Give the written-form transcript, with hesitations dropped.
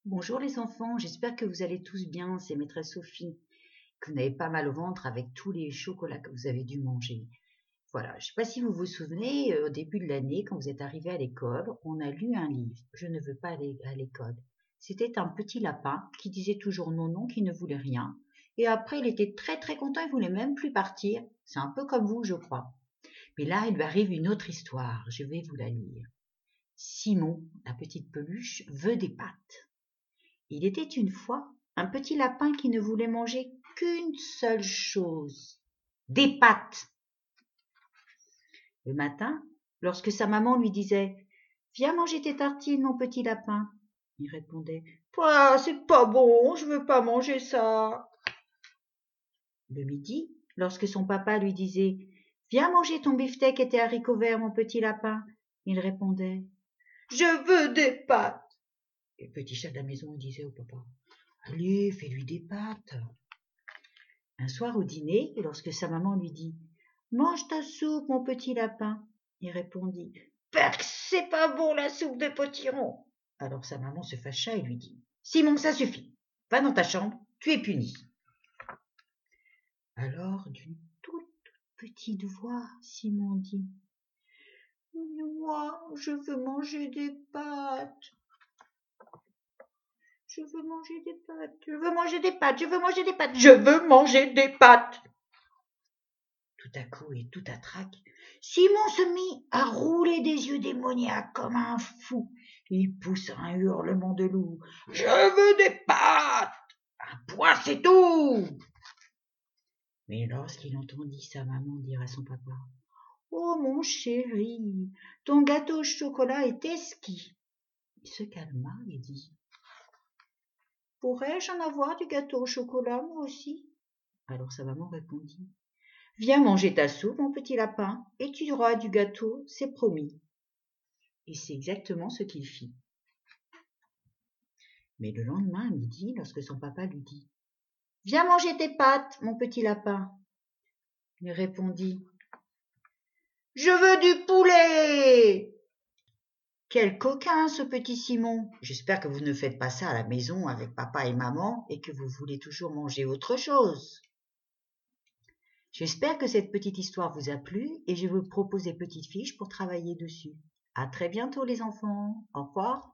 Bonjour les enfants, j'espère que vous allez tous bien, c'est maîtresse Sophie, que vous n'avez pas mal au ventre avec tous les chocolats que vous avez dû manger. Voilà, je ne sais pas si vous vous souvenez, au début de l'année, quand vous êtes arrivés à l'école, on a lu un livre, Je ne veux pas aller à l'école. C'était un petit lapin qui disait toujours non, non, qui ne voulait rien. Et après, il était très très content, il voulait même plus partir. C'est un peu comme vous, je crois. Mais là, il lui arrive une autre histoire, je vais vous la lire. Simon, la petite peluche, veut des pâtes. Il était une fois un petit lapin qui ne voulait manger qu'une seule chose, des pâtes. Le matin, lorsque sa maman lui disait « Viens manger tes tartines, mon petit lapin », il répondait « Pouah, c'est pas bon, je veux pas manger ça ». Le midi, lorsque son papa lui disait « Viens manger ton beefsteak et tes haricots verts, mon petit lapin », il répondait « Je veux des pâtes ». Et le petit chat de la maison disait au papa « Allez, fais-lui des pâtes ». Un soir au dîner, lorsque sa maman lui dit « Mange ta soupe, mon petit lapin », il répondit « Perk, c'est pas bon la soupe de potiron ». Alors sa maman se fâcha et lui dit « Simon, ça suffit, va dans ta chambre, tu es puni ». Alors d'une toute petite voix, Simon dit « Moi, je veux manger des pâtes. Je veux manger des pâtes, je veux manger des pâtes, je veux manger des pâtes, je veux manger des pâtes ». Tout à coup et tout à trac, Simon se mit à rouler des yeux démoniaques comme un fou. Il poussa un hurlement de loup. « Je veux des pâtes! Un point, c'est tout !» Mais lorsqu'il entendit sa maman dire à son papa « Oh mon chéri, ton gâteau au chocolat est exquis !» il se calma et dit « Pourrais-je en avoir du gâteau au chocolat, moi aussi ?» Alors sa maman répondit « Viens manger ta soupe, mon petit lapin, et tu auras du gâteau, c'est promis. » Et c'est exactement ce qu'il fit. Mais le lendemain à midi, lorsque son papa lui dit « Viens manger tes pâtes, mon petit lapin », il répondit « Je veux du poulet !» Quel coquin ce petit Simon! J'espère que vous ne faites pas ça à la maison avec papa et maman et que vous voulez toujours manger autre chose. J'espère que cette petite histoire vous a plu et je vous propose des petites fiches pour travailler dessus. À très bientôt les enfants. Au revoir.